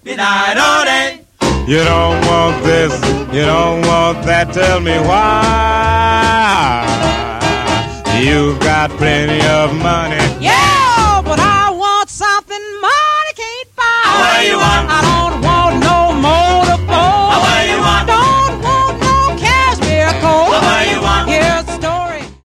You don't want this, you don't want that, tell me why. You've got plenty of money